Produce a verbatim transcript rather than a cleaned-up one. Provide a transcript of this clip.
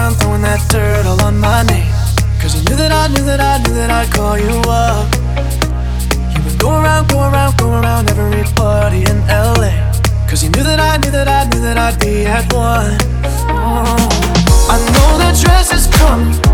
around throwing that dirt all on my name. Cause you knew that I knew that I knew that I'd call you up. You would go around, go around, go around every party in L A. Cause you knew that I knew that I knew that I'd be at one. Oh. I know the dress is coming,